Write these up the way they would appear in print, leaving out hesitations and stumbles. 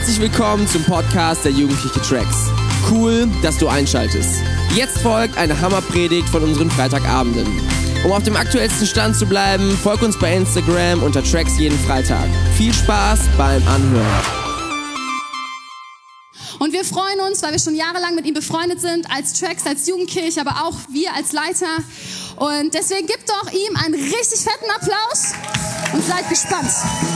Herzlich willkommen zum Podcast der Jugendliche Tracks. Cool, dass du einschaltest. Jetzt folgt eine Hammerpredigt von unseren Freitagabenden. Um auf dem aktuellsten Stand zu bleiben, folg uns bei Instagram unter Tracks jeden Freitag. Viel Spaß beim Anhören. Und wir freuen uns, weil wir schon jahrelang mit ihm befreundet sind, als Tracks, als Jugendkirche, aber auch wir als Leiter. Und deswegen gebt doch ihm einen richtig fetten Applaus und seid gespannt.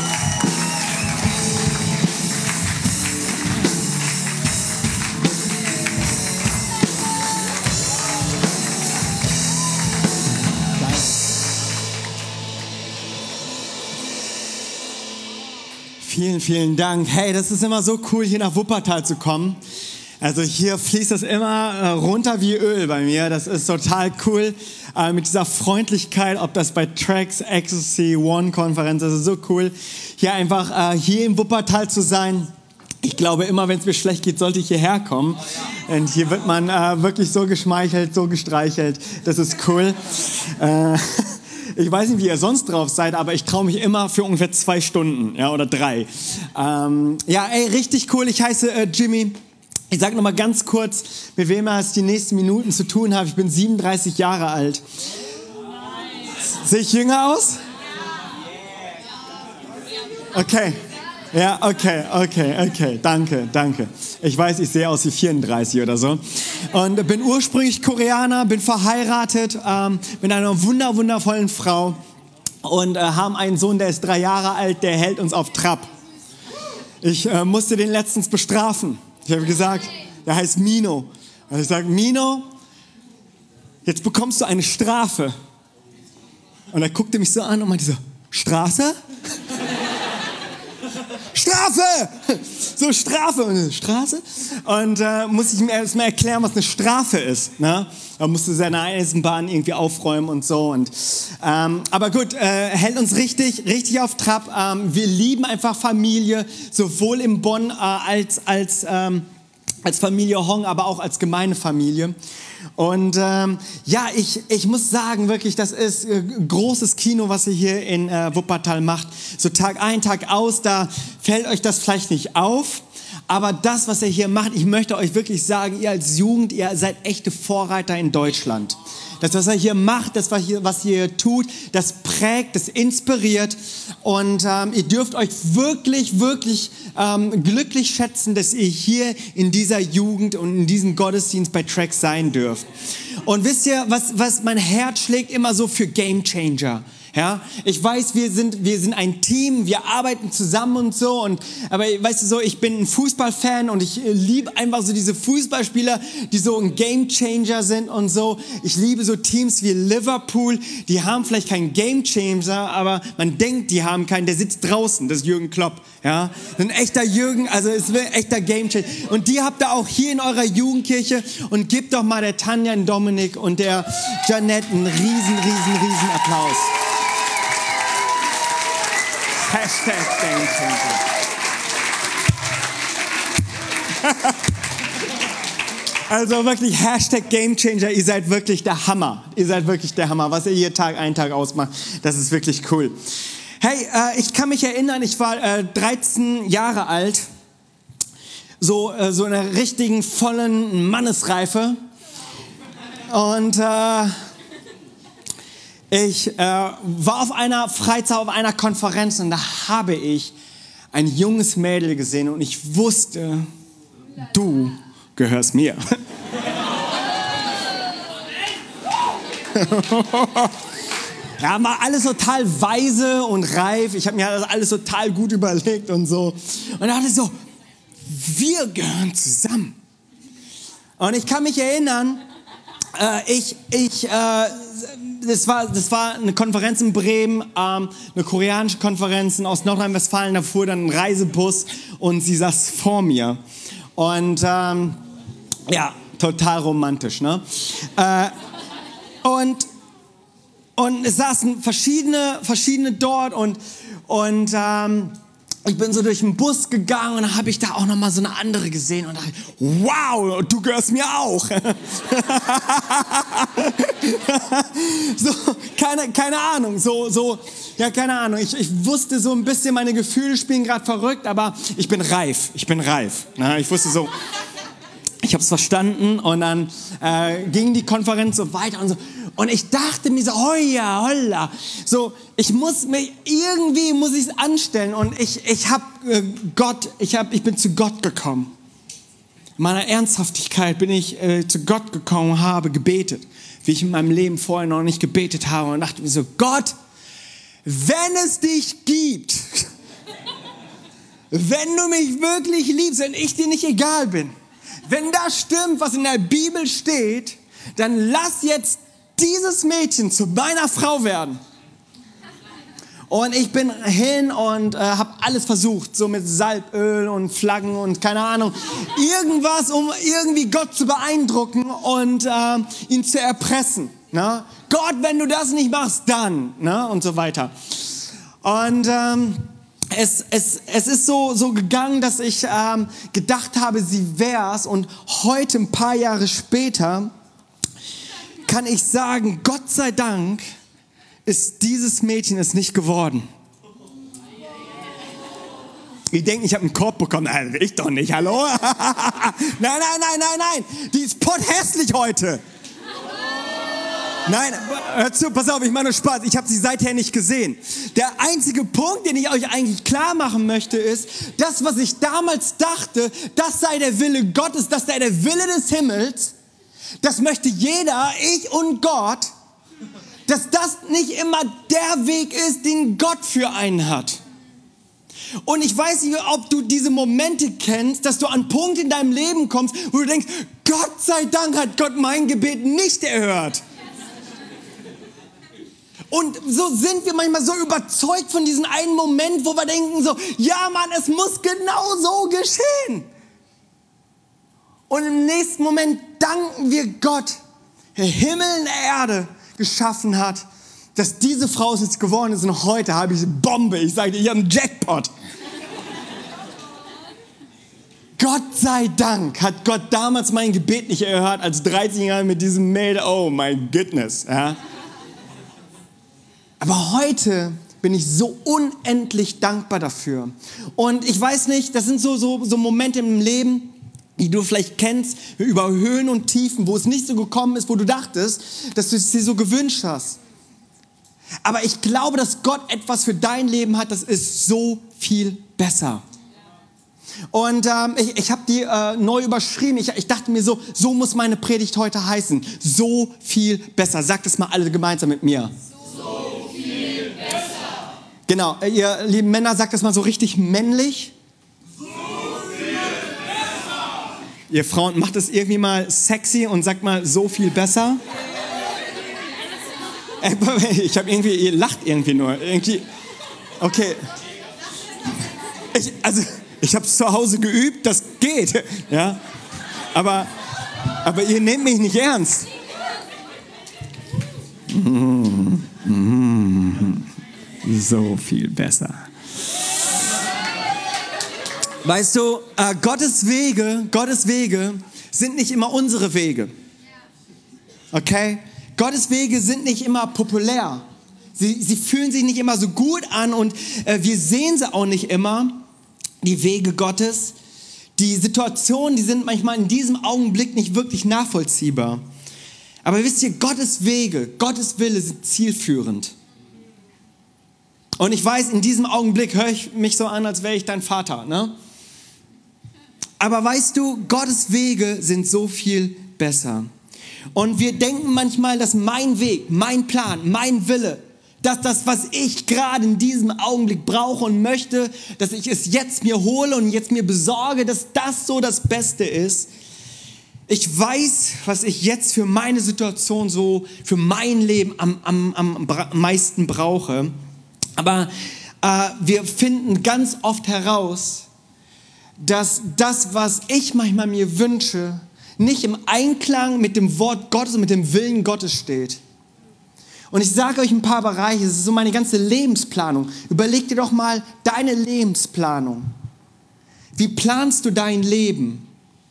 Vielen, vielen Dank. Hey, das ist immer so cool, hier nach Wuppertal zu kommen. Also hier fließt das immer runter wie Öl bei mir. Das ist total cool mit dieser Freundlichkeit, ob das bei Tracks, Ecstasy, One-Konferenz, das ist so cool, hier einfach hier im Wuppertal zu sein. Ich glaube, immer wenn es mir schlecht geht, sollte ich hierher kommen. Und hier wird man wirklich so geschmeichelt, so gestreichelt. Das ist cool. Ich weiß nicht, wie ihr sonst drauf seid, aber ich traue mich immer für ungefähr 2 Stunden, ja, oder 3. Richtig cool. Ich heiße Jimmy. Ich sage nochmal ganz kurz, mit wem es die nächsten Minuten zu tun hat. Ich bin 37 Jahre alt. Sehe ich jünger aus? Okay. Ja, okay. Danke. Ich weiß, ich sehe aus wie 34 oder so. Und bin ursprünglich Koreaner, bin verheiratet mit einer wundervollen Frau und haben einen Sohn, der ist 3 Jahre alt, der hält uns auf Trab. Ich musste den letztens bestrafen. Ich habe gesagt, der heißt Mino. Und ich sage, Mino, jetzt bekommst du eine Strafe. Und er guckte mich so an und meinte so, Straße? Strafe! So, Strafe. Und Straße? Und muss ich mir erstmal erklären, was eine Strafe ist. Ne? Da musste seine Eisenbahn irgendwie aufräumen und so. Und, aber gut, hält uns richtig auf Trab. Wir lieben einfach Familie, sowohl in Bonn als Familie Hong, aber auch als Gemeindefamilie. Und ich muss sagen, wirklich, das ist großes Kino, was ihr hier in Wuppertal macht. So Tag ein, Tag aus, da fällt euch das vielleicht nicht auf. Aber das, was ihr hier macht, ich möchte euch wirklich sagen, ihr als Jugend, ihr seid echte Vorreiter in Deutschland. Das, was ihr hier macht, das, was ihr hier tut, das prägt, das inspiriert. Und ihr dürft euch wirklich glücklich schätzen, dass ihr hier in dieser Jugend und in diesem Gottesdienst bei Tracks sein dürft. Und wisst ihr, was mein Herz schlägt immer so für Game Changer? Ja, ich weiß, wir sind ein Team, wir arbeiten zusammen und so. Aber weißt du so, ich bin ein Fußballfan und ich liebe einfach so diese Fußballspieler, die so ein Gamechanger sind und so. Ich liebe so Teams wie Liverpool, die haben vielleicht keinen Gamechanger, aber man denkt, die haben keinen. Der sitzt draußen, das ist Jürgen Klopp. Ja, ein echter Jürgen, also ist ein echter Gamechanger. Und die habt ihr auch hier in eurer Jugendkirche. Und gebt doch mal der Tanja, den Dominik und der Janette einen riesen Applaus. Hashtag Gamechanger. Also wirklich Hashtag Gamechanger, ihr seid wirklich der Hammer. Was ihr hier Tag ein, Tag aus macht, das ist wirklich cool. Hey, ich kann mich erinnern, ich war 13 Jahre alt, so in einer richtigen, vollen Mannesreife. Und ich war auf einer Freizeit, auf einer Konferenz und da habe ich ein junges Mädel gesehen und ich wusste, du gehörst mir. Ja, war alles total weise und reif. Ich habe mir das alles total gut überlegt und so. Und da dachte ich so, wir gehören zusammen. Und ich kann mich erinnern, das war eine Konferenz in Bremen, eine koreanische Konferenz aus Nordrhein-Westfalen. Da fuhr dann ein Reisebus und sie saß vor mir. Und total romantisch, ne? Und es saßen verschiedene dort und ich bin so durch den Bus gegangen und dann habe ich da auch nochmal so eine andere gesehen und dachte, wow, du gehörst mir auch. So, keine Ahnung, keine Ahnung. Ich wusste so ein bisschen, meine Gefühle spielen gerade verrückt, aber ich bin reif. Na, ich wusste so, ich habe es verstanden und dann ging die Konferenz so weiter und so. Und ich dachte mir so, holla, so, ich muss es anstellen und ich bin zu Gott gekommen. In meiner Ernsthaftigkeit bin ich zu Gott gekommen und habe gebetet, wie ich in meinem Leben vorher noch nicht gebetet habe und dachte mir so, Gott, wenn es dich gibt, wenn du mich wirklich liebst, wenn ich dir nicht egal bin, wenn das stimmt, was in der Bibel steht, dann lass jetzt dieses Mädchen zu meiner Frau werden. Und ich bin hin und habe alles versucht, so mit Salböl und Flaggen und keine Ahnung, irgendwas, um irgendwie Gott zu beeindrucken und ihn zu erpressen. Ne? Gott, wenn du das nicht machst, dann, ne? Und so weiter. Und es ist so gegangen, dass ich gedacht habe, sie wär's. Und heute, ein paar Jahre später, kann ich sagen, Gott sei Dank ist dieses Mädchen es nicht geworden. Ich denke, ich habe einen Korb bekommen. Nein, ich doch nicht, hallo? Nein. Die ist potthässlich heute. Nein, hör zu, pass auf, ich mache nur Spaß. Ich habe sie seither nicht gesehen. Der einzige Punkt, den ich euch eigentlich klar machen möchte, ist, das, was ich damals dachte, das sei der Wille Gottes, das sei der Wille des Himmels, das möchte jeder, ich und Gott, dass das nicht immer der Weg ist, den Gott für einen hat. Und ich weiß nicht, ob du diese Momente kennst, dass du an einen Punkt in deinem Leben kommst, wo du denkst, Gott sei Dank hat Gott mein Gebet nicht erhört. Und so sind wir manchmal so überzeugt von diesem einen Moment, wo wir denken so, ja Mann, es muss genau so geschehen. Und im nächsten Moment danken wir Gott, der Himmel und Erde geschaffen hat, dass diese Frau es jetzt geworden ist. Und heute habe ich eine Bombe. Ich sage dir, ich habe einen Jackpot. Gott sei Dank hat Gott damals mein Gebet nicht erhört, als 13-Jähriger mit diesem Mädel. Oh my goodness. Ja. Aber heute bin ich so unendlich dankbar dafür. Und ich weiß nicht, das sind so Momente im Leben, die du vielleicht kennst, über Höhen und Tiefen, wo es nicht so gekommen ist, wo du dachtest, dass du es dir so gewünscht hast. Aber ich glaube, dass Gott etwas für dein Leben hat, das ist so viel besser. Und ich habe die neu überschrieben. Ich dachte mir so muss meine Predigt heute heißen. So viel besser. Sagt es mal alle gemeinsam mit mir. So viel besser. Genau, ihr lieben Männer, sagt das mal so richtig männlich. Ihr Frauen, macht es irgendwie mal sexy und sagt mal so viel besser. Ich habe irgendwie, ihr lacht irgendwie nur. Irgendwie, okay. Ich habe es zu Hause geübt, das geht. Ja? Aber ihr nehmt mich nicht ernst. So viel besser. Weißt du, Gottes Wege sind nicht immer unsere Wege. Okay? Gottes Wege sind nicht immer populär. Sie fühlen sich nicht immer so gut an und wir sehen sie auch nicht immer, die Wege Gottes. Die Situationen, die sind manchmal in diesem Augenblick nicht wirklich nachvollziehbar. Aber wisst ihr, Gottes Wege, Gottes Wille sind zielführend. Und ich weiß, in diesem Augenblick höre ich mich so an, als wäre ich dein Vater, ne? Aber weißt du, Gottes Wege sind so viel besser. Und wir denken manchmal, dass mein Weg, mein Plan, mein Wille, dass das, was ich gerade in diesem Augenblick brauche und möchte, dass ich es jetzt mir hole und jetzt mir besorge, dass das so das Beste ist. Ich weiß, was ich jetzt für meine Situation so, für mein Leben am meisten brauche. Aber wir finden ganz oft heraus, dass das, was ich manchmal mir wünsche, nicht im Einklang mit dem Wort Gottes und mit dem Willen Gottes steht. Und ich sage euch ein paar Bereiche, es ist so meine ganze Lebensplanung. Überleg dir doch mal deine Lebensplanung. Wie planst du dein Leben?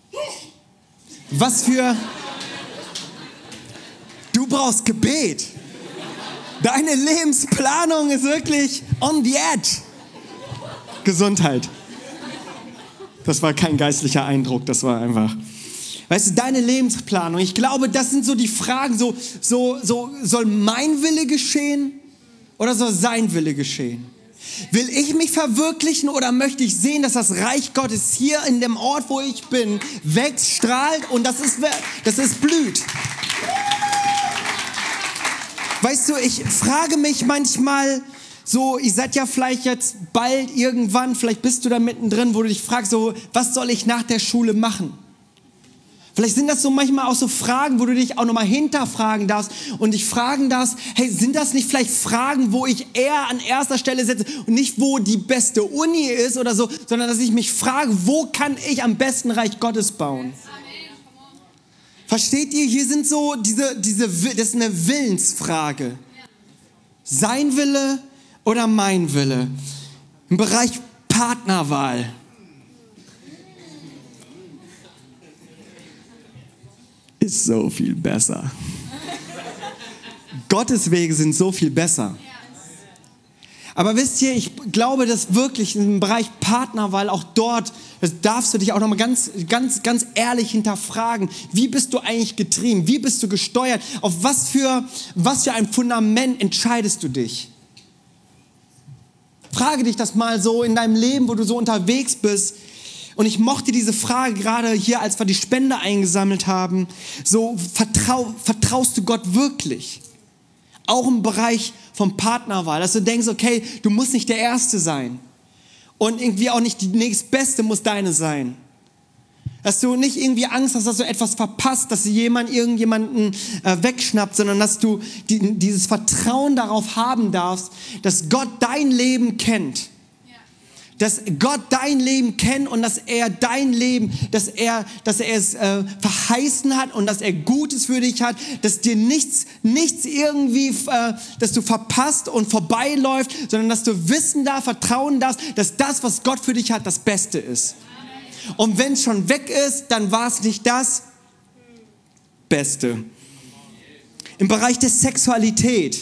Du brauchst Gebet. Deine Lebensplanung ist wirklich on the edge. Gesundheit. Das war kein geistlicher Eindruck, das war einfach... Weißt du, deine Lebensplanung, ich glaube, das sind so die Fragen, soll mein Wille geschehen oder soll sein Wille geschehen? Will ich mich verwirklichen oder möchte ich sehen, dass das Reich Gottes hier in dem Ort, wo ich bin, wächst, strahlt und das ist blüht? Weißt du, ich frage mich manchmal so, ihr seid ja vielleicht jetzt bald irgendwann, vielleicht bist du da mittendrin, wo du dich fragst, so, was soll ich nach der Schule machen? Vielleicht sind das so manchmal auch so Fragen, wo du dich auch nochmal hinterfragen darfst und dich fragen darfst, hey, sind das nicht vielleicht Fragen, wo ich eher an erster Stelle setze und nicht, wo die beste Uni ist oder so, sondern dass ich mich frage, wo kann ich am besten Reich Gottes bauen? Versteht ihr? Hier sind so das ist eine Willensfrage. Sein Wille oder mein Wille? Im Bereich Partnerwahl. Ist so viel besser. Gottes Wege sind so viel besser. Aber wisst ihr, ich glaube, dass wirklich im Bereich Partnerwahl, auch dort, das darfst du dich auch nochmal ganz ehrlich hinterfragen. Wie bist du eigentlich getrieben? Wie bist du gesteuert? Auf was für ein Fundament entscheidest du dich? Frage dich das mal so in deinem Leben, wo du so unterwegs bist. Und ich mochte diese Frage gerade hier, als wir die Spende eingesammelt haben. So, vertraust du Gott wirklich? Auch im Bereich von Partnerwahl, dass du denkst, okay, du musst nicht der Erste sein. Und irgendwie auch nicht die nächstbeste muss deine sein. Dass du nicht irgendwie Angst hast, dass du etwas verpasst, dass irgendjemanden wegschnappt, sondern dass du dieses Vertrauen darauf haben darfst, dass Gott dein Leben kennt. Dass Gott dein Leben kennt und dass er dein Leben, dass er es verheißen hat und dass er Gutes für dich hat, dass dir nichts irgendwie, dass du verpasst und vorbeiläuft, sondern dass du wissen darfst, vertrauen darfst, dass das, was Gott für dich hat, das Beste ist. Und wenn es schon weg ist, dann war es nicht das Beste. Im Bereich der Sexualität.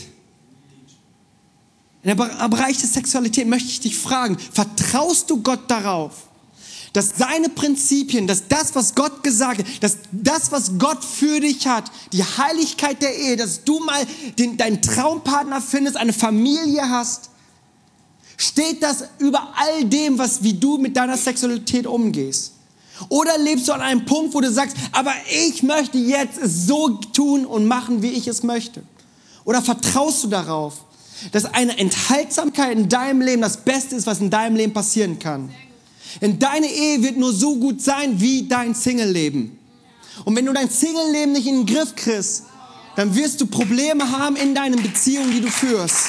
Im Bereich der Sexualität möchte ich dich fragen, vertraust du Gott darauf, dass seine Prinzipien, dass das, was Gott gesagt hat, dass das, was Gott für dich hat, die Heiligkeit der Ehe, dass du mal deinen Traumpartner findest, eine Familie hast, steht das über all dem, wie du mit deiner Sexualität umgehst? Oder lebst du an einem Punkt, wo du sagst, aber ich möchte jetzt es so tun und machen, wie ich es möchte? Oder vertraust du darauf, dass eine Enthaltsamkeit in deinem Leben das Beste ist, was in deinem Leben passieren kann? Denn deine Ehe wird nur so gut sein, wie dein Single-Leben. Und wenn du dein Single-Leben nicht in den Griff kriegst, dann wirst du Probleme haben in deinen Beziehungen, die du führst.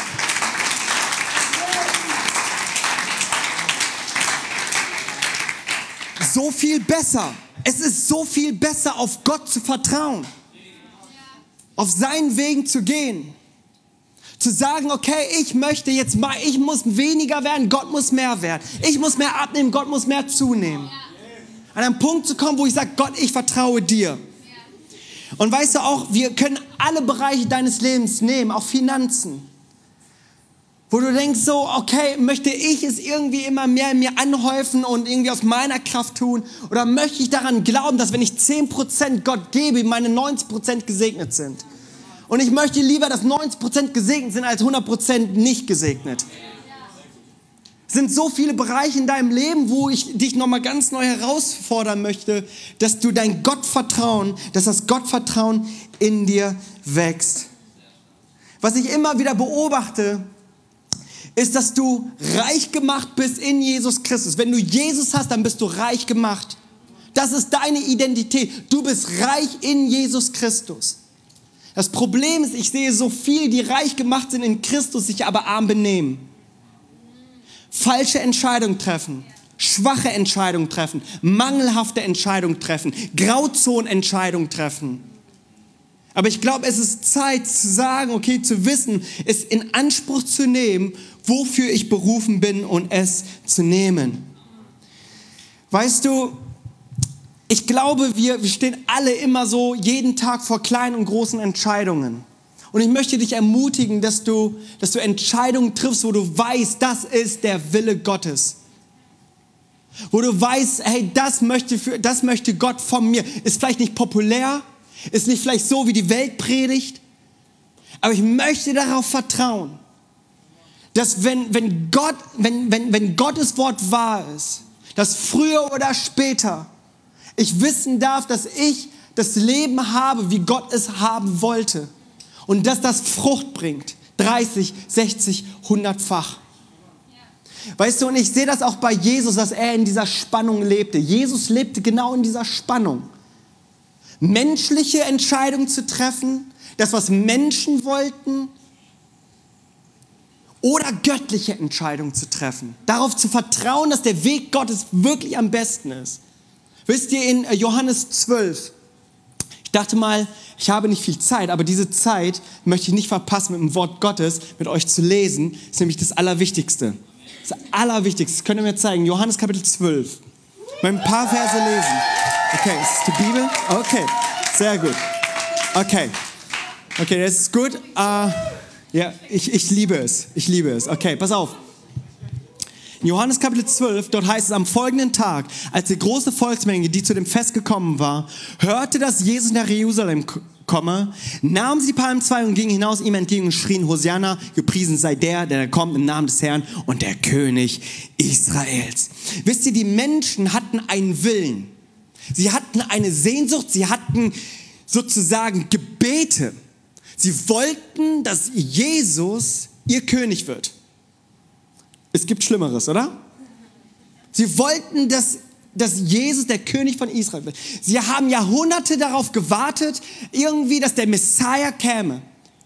So viel besser. Es ist so viel besser, auf Gott zu vertrauen. Auf seinen Wegen zu gehen. Zu sagen, okay, ich muss weniger werden, Gott muss mehr werden. Ich muss mehr abnehmen, Gott muss mehr zunehmen. An einen Punkt zu kommen, wo ich sage, Gott, ich vertraue dir. Und weißt du auch, wir können alle Bereiche deines Lebens nehmen, auch Finanzen. Wo du denkst so, okay, möchte ich es irgendwie immer mehr in mir anhäufen und irgendwie aus meiner Kraft tun? Oder möchte ich daran glauben, dass wenn ich 10% Gott gebe, meine 90% gesegnet sind? Und ich möchte lieber, dass 90% gesegnet sind, als 100% nicht gesegnet. Es sind so viele Bereiche in deinem Leben, wo ich dich nochmal ganz neu herausfordern möchte, dass du dass das Gottvertrauen in dir wächst. Was ich immer wieder beobachte, ist, dass du reich gemacht bist in Jesus Christus. Wenn du Jesus hast, dann bist du reich gemacht. Das ist deine Identität. Du bist reich in Jesus Christus. Das Problem ist, ich sehe so viele, die reich gemacht sind in Christus, sich aber arm benehmen. Falsche Entscheidungen treffen, schwache Entscheidungen treffen, mangelhafte Entscheidungen treffen, Grauzonenentscheidungen treffen. Aber ich glaube, es ist Zeit zu sagen, okay, zu wissen, es in Anspruch zu nehmen, wofür ich berufen bin und es zu nehmen. Weißt du, ich glaube, wir stehen alle immer so jeden Tag vor kleinen und großen Entscheidungen. Und ich möchte dich ermutigen, dass du Entscheidungen triffst, wo du weißt, das ist der Wille Gottes. Wo du weißt, hey, das möchte Gott von mir. Ist vielleicht nicht populär, ist nicht vielleicht so, wie die Welt predigt, aber ich möchte darauf vertrauen, dass wenn Gottes Wort wahr ist, dass früher oder später ich wissen darf, dass ich das Leben habe, wie Gott es haben wollte. Und dass das Frucht bringt. 30, 60, 100-fach. Weißt du, und ich sehe das auch bei Jesus, dass er in dieser Spannung lebte. Jesus lebte genau in dieser Spannung. Menschliche Entscheidungen zu treffen, das, was Menschen wollten, oder göttliche Entscheidungen zu treffen. Darauf zu vertrauen, dass der Weg Gottes wirklich am besten ist. Wisst ihr, in Johannes 12, ich dachte mal, ich habe nicht viel Zeit, aber diese Zeit möchte ich nicht verpassen, mit dem Wort Gottes mit euch zu lesen. Das ist nämlich das Allerwichtigste. Das Allerwichtigste, das könnt ihr mir zeigen. Johannes Kapitel 12. Mal ein paar Verse lesen. Okay, ist das die Bibel? Okay, sehr gut. Okay, das ist gut. Ja, ich liebe es. Ich liebe es. Okay, pass auf. In Johannes Kapitel 12, dort heißt es, am folgenden Tag, als die große Volksmenge, die zu dem Fest gekommen war, hörte, dass Jesus nach Jerusalem komme, nahmen sie die Palmzweige und gingen hinaus ihm entgegen und schrien, Hosianna, gepriesen sei der kommt im Namen des Herrn und der König Israels. Wisst ihr, die Menschen hatten einen Willen. Sie hatten eine Sehnsucht, sie hatten sozusagen Gebete. Sie wollten, dass Jesus ihr König wird. Es gibt Schlimmeres, oder? Sie wollten, dass Jesus der König von Israel wird. Sie haben Jahrhunderte darauf gewartet, irgendwie, dass der Messias käme.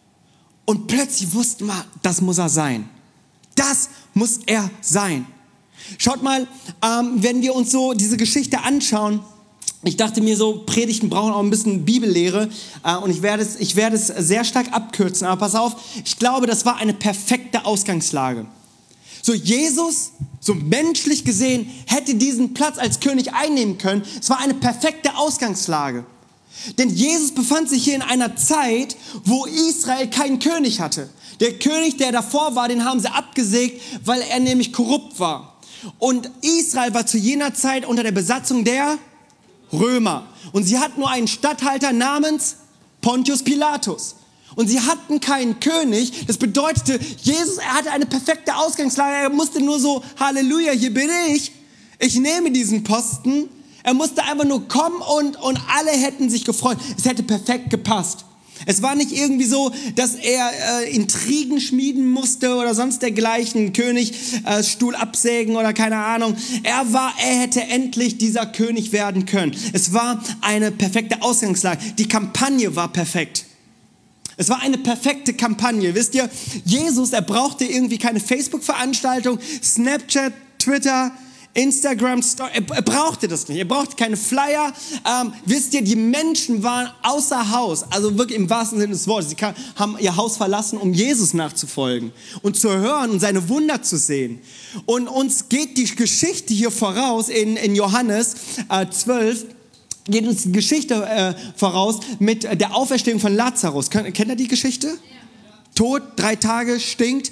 Und plötzlich wussten wir, das muss er sein. Das muss er sein. Schaut mal, wenn wir uns so diese Geschichte anschauen, ich dachte mir so, Predigten brauchen auch ein bisschen Bibellehre und ich werde es sehr stark abkürzen, aber pass auf, ich glaube, das war eine perfekte Ausgangslage. So Jesus, so menschlich gesehen, hätte diesen Platz als König einnehmen können. Es war eine perfekte Ausgangslage. Denn Jesus befand sich hier in einer Zeit, wo Israel keinen König hatte. Der König, der davor war, den haben sie abgesägt, weil er nämlich korrupt war. Und Israel war zu jener Zeit unter der Besatzung der Römer. Und sie hatten nur einen Statthalter namens Pontius Pilatus. Und sie hatten keinen König. Das bedeutete, Jesus, er hatte eine perfekte Ausgangslage. Er musste nur so, Halleluja, hier bin ich. Ich nehme diesen Posten. Er musste einfach nur kommen und alle hätten sich gefreut. Es hätte perfekt gepasst. Es war nicht irgendwie so, dass er Intrigen schmieden musste oder sonst dergleichen, Königsstuhl absägen oder keine Ahnung. Er hätte endlich dieser König werden können. Es war eine perfekte Ausgangslage. Die Kampagne war perfekt. Es war eine perfekte Kampagne. Wisst ihr, Jesus, er brauchte irgendwie keine Facebook-Veranstaltung, Snapchat, Twitter, Instagram Story, er brauchte das nicht, er brauchte keine Flyer. Wisst ihr, die Menschen waren außer Haus, also wirklich im wahrsten Sinne des Wortes. Sie haben ihr Haus verlassen, um Jesus nachzufolgen und zu hören und seine Wunder zu sehen. Und uns geht die Geschichte hier voraus in Johannes 12, geht uns die Geschichte voraus mit der Auferstehung von Lazarus. Kennt ihr die Geschichte? Ja. Tot, 3 Tage, stinkt.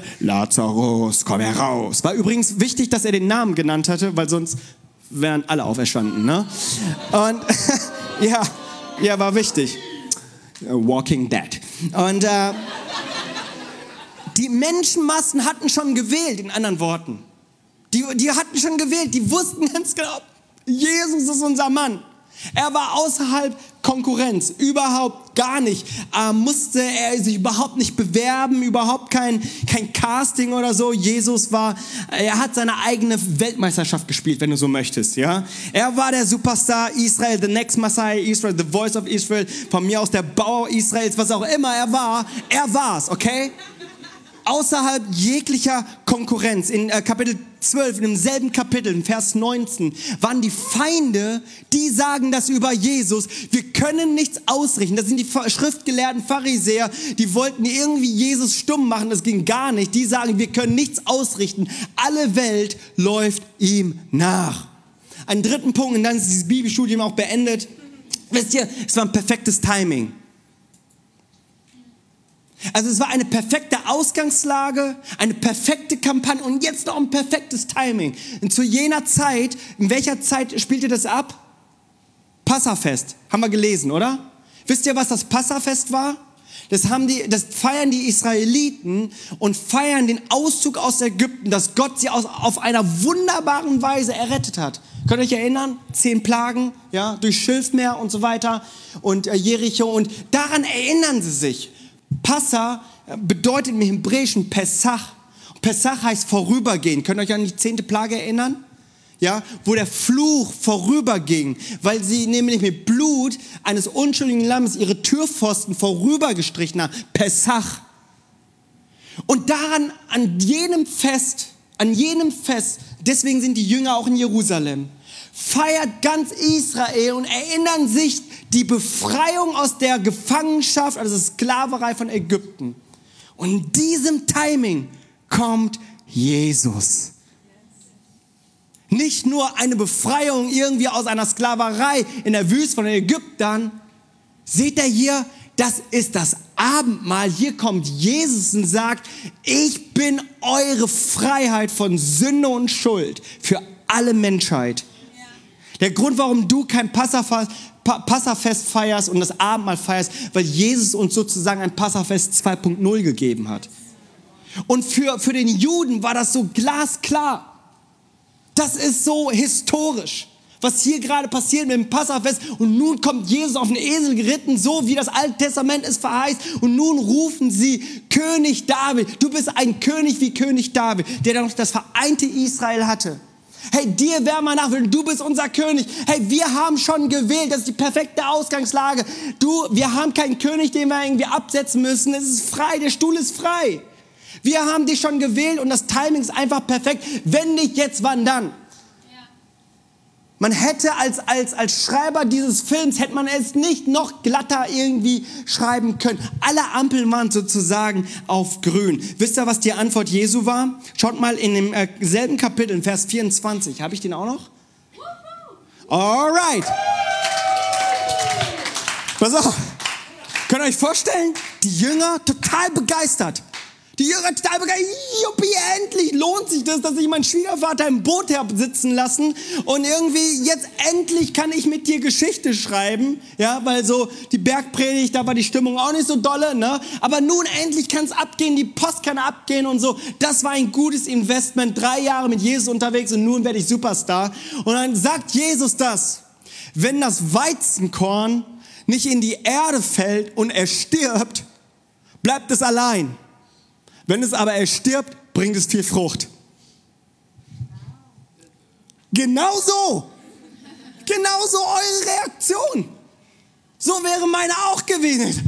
Lazarus, komm heraus. War übrigens wichtig, dass er den Namen genannt hatte, weil sonst wären alle auferstanden. Ne? Und ja, war wichtig. Walking Dead. Und die Menschenmassen hatten schon gewählt, in anderen Worten. Die hatten schon gewählt, die wussten ganz genau, Jesus ist unser Mann. Er war außerhalb Konkurrenz, überhaupt gar nicht. Musste er sich überhaupt nicht bewerben, überhaupt kein Casting oder so. Er hat seine eigene Weltmeisterschaft gespielt, wenn du so möchtest. Ja? Er war der Superstar Israel, the next Messiah Israel, the voice of Israel, von mir aus der Bauer Israels, was auch immer er war's, okay? Außerhalb jeglicher Konkurrenz. In Kapitel 12, in demselben Kapitel, in Vers 19, waren die Feinde, die sagen das über Jesus. Wir können nichts ausrichten. Das sind die schriftgelehrten Pharisäer, die wollten irgendwie Jesus stumm machen. Das ging gar nicht. Die sagen, wir können nichts ausrichten. Alle Welt läuft ihm nach. Einen dritten Punkt, und dann ist dieses Bibelstudium auch beendet. Wisst ihr, es war ein perfektes Timing. Also es war eine perfekte Ausgangslage, eine perfekte Kampagne und jetzt noch ein perfektes Timing. Und zu jener Zeit, in welcher Zeit spielte das ab? Passafest, haben wir gelesen, oder? Wisst ihr, was das Passafest war? Das feiern die Israeliten und feiern den Auszug aus Ägypten, dass Gott sie auf einer wunderbaren Weise errettet hat. Könnt ihr euch erinnern? 10 Plagen, ja, durch Schilfmeer und so weiter und Jericho, und daran erinnern sie sich. Passa bedeutet im Hebräischen Pessach. Pessach heißt vorübergehen. Könnt ihr euch an die 10. Plage erinnern? Ja, wo der Fluch vorüberging, weil sie nämlich mit Blut eines unschuldigen Lammes ihre Türpfosten vorübergestrichen haben. Pessach. Und daran, an jenem Fest, deswegen sind die Jünger auch in Jerusalem, feiert ganz Israel und erinnern sich die Befreiung aus der Gefangenschaft, also der Sklaverei von Ägypten. Und in diesem Timing kommt Jesus. Nicht nur eine Befreiung irgendwie aus einer Sklaverei in der Wüste von den Ägyptern. Seht ihr hier, das ist das Abendmahl. Hier kommt Jesus und sagt, ich bin eure Freiheit von Sünde und Schuld für alle Menschheit. Der Grund, warum du kein Passafest feierst und das Abendmahl feierst, weil Jesus uns sozusagen ein Passafest 2.0 gegeben hat. Und für den Juden war das so glasklar. Das ist so historisch, was hier gerade passiert mit dem Passafest. Und nun kommt Jesus auf den Esel geritten, so wie das Alte Testament es verheißt. Und nun rufen sie, König David, du bist ein König wie König David, der noch das vereinte Israel hatte. Hey, dir werden wir nachwählen, du bist unser König. Hey, wir haben schon gewählt, das ist die perfekte Ausgangslage. Wir haben keinen König, den wir irgendwie absetzen müssen. Es ist frei, der Stuhl ist frei. Wir haben dich schon gewählt und das Timing ist einfach perfekt. Wenn nicht jetzt, wann dann? Ja. Man hätte als Schreiber dieses Films, hätte man es nicht noch glatter irgendwie schreiben können. Alle Ampeln waren sozusagen auf grün. Wisst ihr, was die Antwort Jesu war? Schaut mal in dem selben Kapitel, in Vers 24. Habe ich den auch noch? Alright. Pass auf. Könnt ihr euch vorstellen? Die Jünger total begeistert. Die Jünger total begeistert. Juppie, endlich lohnt sich das, dass ich meinen Schwiegervater im Boot habe sitzen lassen. Und irgendwie jetzt endlich kann ich mit dir Geschichte schreiben. Ja, weil so die Bergpredigt, da war die Stimmung auch nicht so dolle. Ne? Aber nun endlich kann es abgehen, die Post kann abgehen und so. Das war ein gutes Investment. 3 Jahre mit Jesus unterwegs und nun werde ich Superstar. Und dann sagt Jesus das. Wenn das Weizenkorn nicht in die Erde fällt und er stirbt, bleibt es allein. Wenn es aber erstirbt, bringt es viel Frucht. Genauso eure Reaktion. So wäre meine auch gewesen.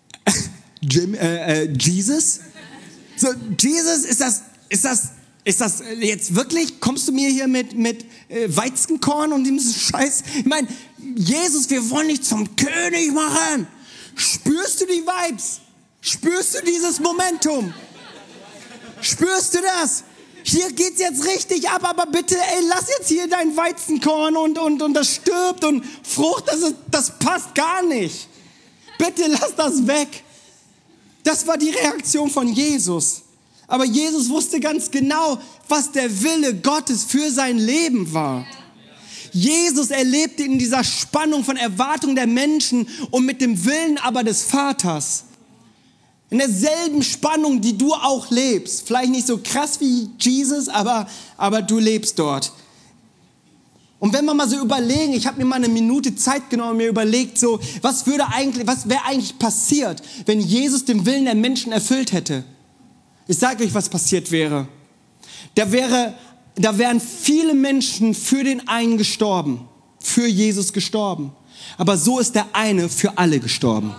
Jesus? So, Jesus, ist das jetzt wirklich? Kommst du mir hier mit Weizenkorn und diesem Scheiß? Ich meine, Jesus, wir wollen dich zum König machen. Spürst du die Vibes? Spürst du dieses Momentum? Spürst du das? Hier geht's jetzt richtig ab, aber bitte, lass jetzt hier dein Weizenkorn und das stirbt und Frucht, das passt gar nicht. Bitte lass das weg. Das war die Reaktion von Jesus. Aber Jesus wusste ganz genau, was der Wille Gottes für sein Leben war. Jesus erlebte in dieser Spannung von Erwartung der Menschen und mit dem Willen aber des Vaters. In derselben Spannung, die du auch lebst. Vielleicht nicht so krass wie Jesus, aber du lebst dort. Und wenn wir mal so überlegen, ich habe mir mal eine Minute Zeit genommen und mir überlegt, so, was wäre eigentlich passiert, wenn Jesus den Willen der Menschen erfüllt hätte? Ich sage euch, was passiert wäre. Da wären viele Menschen für den einen gestorben, für Jesus gestorben. Aber so ist der eine für alle gestorben.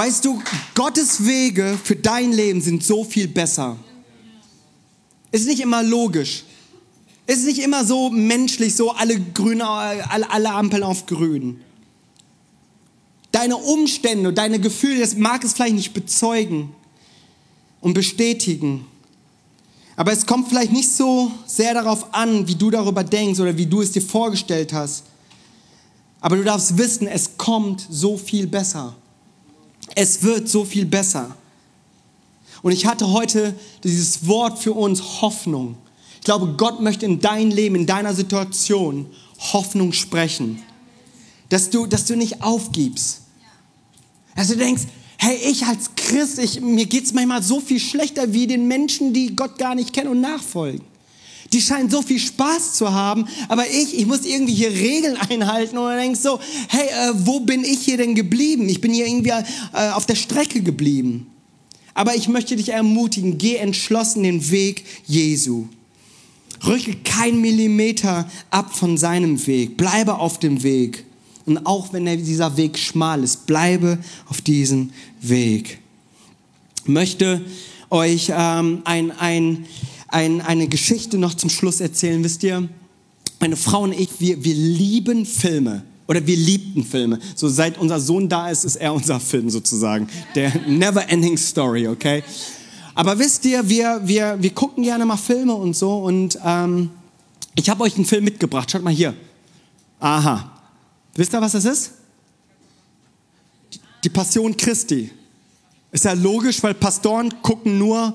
Weißt du, Gottes Wege für dein Leben sind so viel besser. Ist nicht immer logisch. Ist nicht immer so menschlich, so alle Ampeln auf grün. Deine Umstände, deine Gefühle, das mag es vielleicht nicht bezeugen und bestätigen. Aber es kommt vielleicht nicht so sehr darauf an, wie du darüber denkst oder wie du es dir vorgestellt hast. Aber du darfst wissen, es kommt so viel besser. Es wird so viel besser. Und ich hatte heute dieses Wort für uns, Hoffnung. Ich glaube, Gott möchte in dein Leben, in deiner Situation Hoffnung sprechen. Dass du nicht aufgibst. Dass du denkst, hey, ich als Christ, mir geht es manchmal so viel schlechter wie den Menschen, die Gott gar nicht kennen und nachfolgen. Die scheinen so viel Spaß zu haben, aber ich muss irgendwie hier Regeln einhalten und dann denkst so, hey, wo bin ich hier denn geblieben? Ich bin hier irgendwie auf der Strecke geblieben. Aber ich möchte dich ermutigen, geh entschlossen den Weg Jesu. Rücke keinen Millimeter ab von seinem Weg. Bleibe auf dem Weg. Und auch wenn dieser Weg schmal ist, bleibe auf diesem Weg. Ich möchte euch eine Geschichte noch zum Schluss erzählen. Wisst ihr, meine Frau und ich, wir lieben Filme. Oder wir liebten Filme. So seit unser Sohn da ist, ist er unser Film sozusagen. Der Never-Ending Story, okay? Aber wisst ihr, wir gucken gerne mal Filme und so. Und ich habe euch einen Film mitgebracht. Schaut mal hier. Aha. Wisst ihr, was das ist? Die Passion Christi. Ist ja logisch, weil Pastoren gucken nur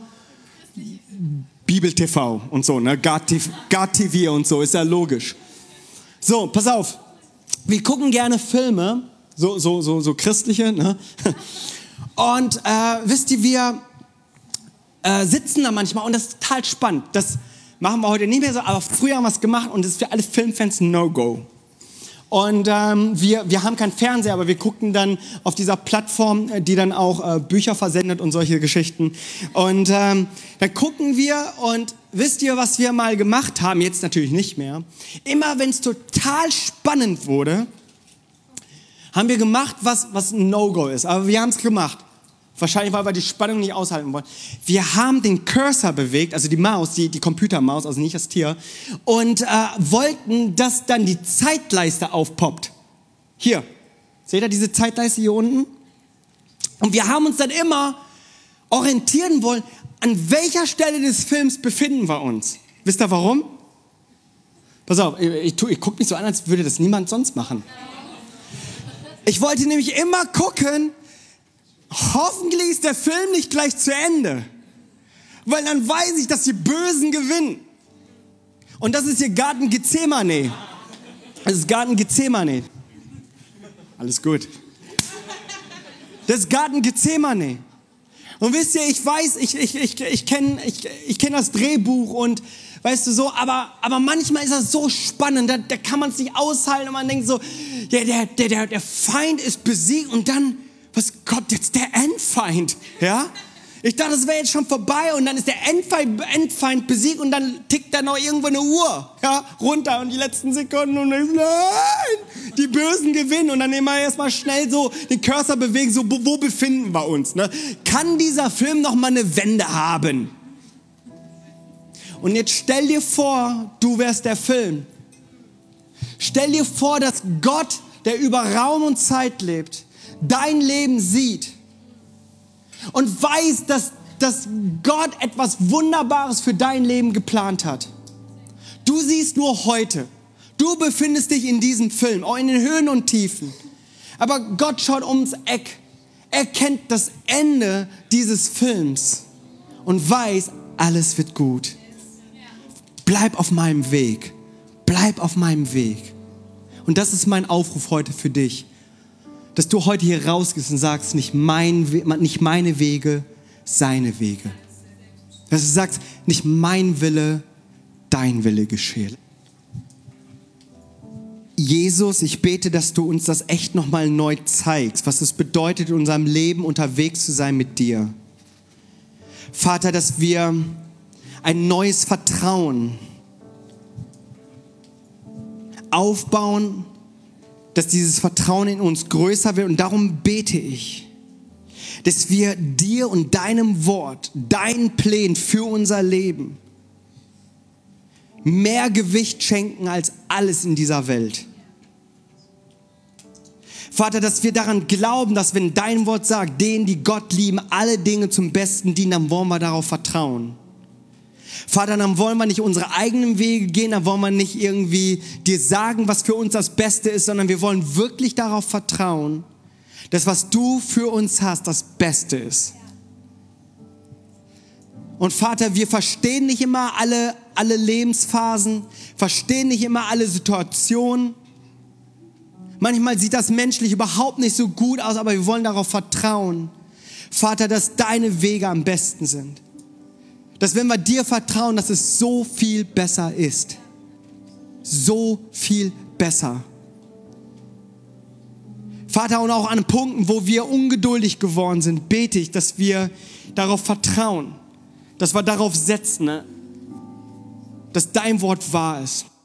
Bibel-TV und so, ne? God-TV und so, ist ja logisch. So, pass auf. Wir gucken gerne Filme, so christliche, ne? Und wisst ihr, wir sitzen da manchmal und das ist total spannend. Das machen wir heute nicht mehr so, aber früher haben wir es gemacht und das ist für alle Filmfans ein No-Go. Und wir haben keinen Fernseher, aber wir gucken dann auf dieser Plattform, die dann auch Bücher versendet und solche Geschichten. Und dann gucken wir und wisst ihr, was wir mal gemacht haben? Jetzt natürlich nicht mehr. Immer wenn es total spannend wurde, haben wir gemacht, was ein No-Go ist. Aber wir haben es gemacht. Wahrscheinlich, weil wir die Spannung nicht aushalten wollen. Wir haben den Cursor bewegt, also die Maus, die Computermaus, also nicht das Tier, und wollten, dass dann die Zeitleiste aufpoppt. Hier, seht ihr diese Zeitleiste hier unten? Und wir haben uns dann immer orientieren wollen, an welcher Stelle des Films befinden wir uns. Wisst ihr warum? Pass auf, ich gucke mich so an, als würde das niemand sonst machen. Ich wollte nämlich immer gucken, hoffentlich ist der Film nicht gleich zu Ende. Weil dann weiß ich, dass die Bösen gewinnen. Und das ist hier Garten Gethsemane. Das ist Garten Gethsemane. Alles gut. Das ist Garten Gethsemane. Und wisst ihr, ich weiß, ich kenne das Drehbuch und weißt du so, aber manchmal ist das so spannend, da kann man es nicht aushalten und man denkt so, ja, der Feind ist besiegt und dann, was kommt jetzt der Endfeind, ja? Ich dachte, das wäre jetzt schon vorbei und dann ist der Endfeind besiegt und dann tickt da noch irgendwo eine Uhr, ja, runter und die letzten Sekunden und dann, nein, die Bösen gewinnen und dann immer erstmal schnell so den Cursor bewegen, so wo befinden wir uns, ne? Kann dieser Film noch mal eine Wende haben? Und jetzt stell dir vor, du wärst der Film. Stell dir vor, dass Gott, der über Raum und Zeit lebt, dein Leben sieht und weiß, dass Gott etwas Wunderbares für dein Leben geplant hat. Du siehst nur heute. Du befindest dich in diesem Film, auch in den Höhen und Tiefen. Aber Gott schaut ums Eck. Er kennt das Ende dieses Films und weiß, alles wird gut. Bleib auf meinem Weg. Bleib auf meinem Weg. Und das ist mein Aufruf heute für dich. Dass du heute hier rausgehst und sagst, nicht meine Wege, seine Wege. Dass du sagst, nicht mein Wille, dein Wille geschehe. Jesus, ich bete, dass du uns das echt nochmal neu zeigst, was es bedeutet, in unserem Leben unterwegs zu sein mit dir. Vater, dass wir ein neues Vertrauen aufbauen, dass dieses Vertrauen in uns größer wird. Und darum bete ich, dass wir dir und deinem Wort, deinen Plänen für unser Leben mehr Gewicht schenken als alles in dieser Welt. Vater, dass wir daran glauben, dass wenn dein Wort sagt, denen, die Gott lieben, alle Dinge zum Besten dienen, dann wollen wir darauf vertrauen. Vater, dann wollen wir nicht unsere eigenen Wege gehen, dann wollen wir nicht irgendwie dir sagen, was für uns das Beste ist, sondern wir wollen wirklich darauf vertrauen, dass was du für uns hast, das Beste ist. Und Vater, wir verstehen nicht immer alle Lebensphasen, verstehen nicht immer alle Situationen. Manchmal sieht das menschlich überhaupt nicht so gut aus, aber wir wollen darauf vertrauen, Vater, dass deine Wege am besten sind. Dass wenn wir dir vertrauen, dass es so viel besser ist. So viel besser. Vater, und auch an Punkten, wo wir ungeduldig geworden sind, bete ich, dass wir darauf vertrauen, dass wir darauf setzen, dass dein Wort wahr ist.